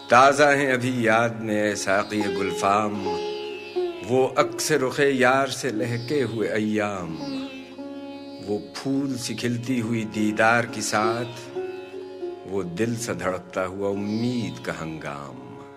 تازہ ہیں ابھی یاد میں اے ساقی گلفام، وہ عکس رخ یار سے لہکے ہوئے ایام، وہ پھول سی کھلتی ہوئی دیدار کی ساتھ، وہ دل سے دھڑکتا ہوا امید کا ہنگام۔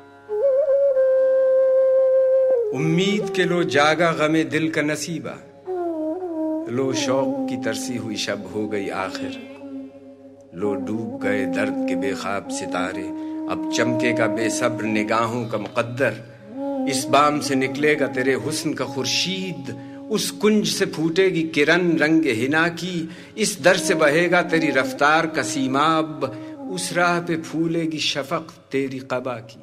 امید کے لو جاگا غم دل کا نصیبہ، لو شوق کی ترسی ہوئی شب ہو گئی آخر، لو ڈوب گئے درد کے بے خواب ستارے، اب چمکے گا بے صبر نگاہوں کا مقدر، اس بام سے نکلے گا تیرے حسن کا خورشید، اس کنج سے پھوٹے گی کرن رنگ ہنا کی، اس در سے بہے گا تیری رفتار کا سیماب، اس راہ پہ پھولے گی شفق تیری قبا کی۔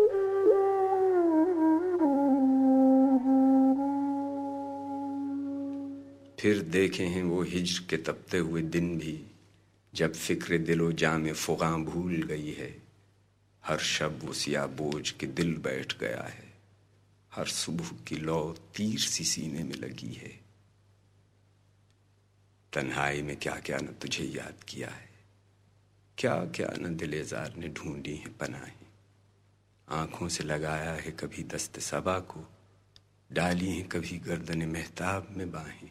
پھر دیکھے ہیں وہ ہجر کے تپتے ہوئے دن بھی، جب فکر دل و جام فغاں بھول گئی ہے، ہر شب وہ سیاہ بوجھ کے دل بیٹھ گیا ہے، ہر صبح کی لو تیر سی سینے میں لگی ہے۔ تنہائی میں کیا کیا نہ تجھے یاد کیا ہے، کیا کیا نہ دل زار نے ڈھونڈی ہیں پناہیں، آنکھوں سے لگایا ہے کبھی دست صبا کو، ڈالی ہیں کبھی گردن مہتاب میں باہیں۔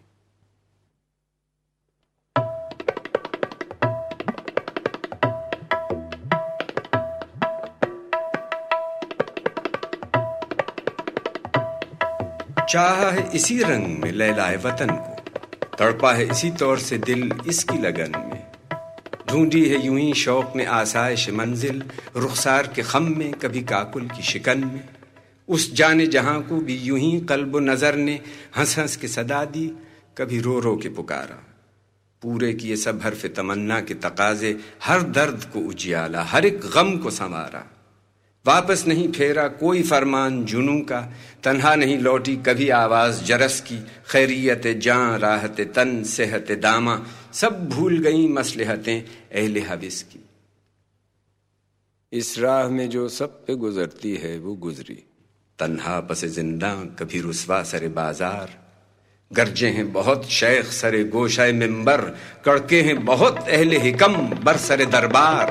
چاہا ہے اسی رنگ میں لیلائے وطن کو، تڑپا ہے اسی طور سے دل اس کی لگن میں، ڈھونڈی ہے یوں ہی شوق نے آسائش منزل، رخسار کے خم میں کبھی کاکل کی شکن میں، اس جانے جہاں کو بھی یوں ہی قلب و نظر نے ہنس ہنس کے صدا دی، کبھی رو رو کے پکارا، پورے کیے سب حرف تمنا کے تقاضے، ہر درد کو اجیالا، ہر ایک غم کو سنوارا، واپس نہیں پھیرا کوئی فرمان جنوں کا، تنہا نہیں لوٹی کبھی آواز جرس کی، خیریت جاں راحت تن صحت داماں، سب بھول گئیں مصلحتیں اہل حبس کی۔ اس راہ میں جو سب پہ گزرتی ہے وہ گزری، تنہا پس زنداں کبھی رسوا سر بازار، گرجے ہیں بہت شیخ سر گوشہ منبر، کڑکے ہیں بہت اہل حکم بر سر دربار۔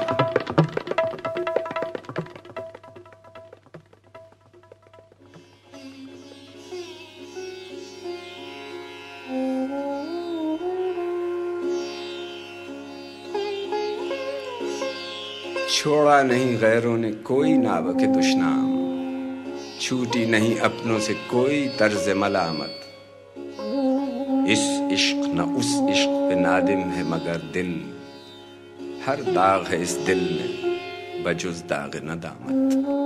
چھوڑا نہیں غیروں نے کوئی ناوک دشنام، چھوٹی نہیں اپنوں سے کوئی طرز ملامت، اس عشق نہ اس عشق پہ نادم ہے مگر دل، ہر داغ ہے اس دل میں بجز داغ ندامت۔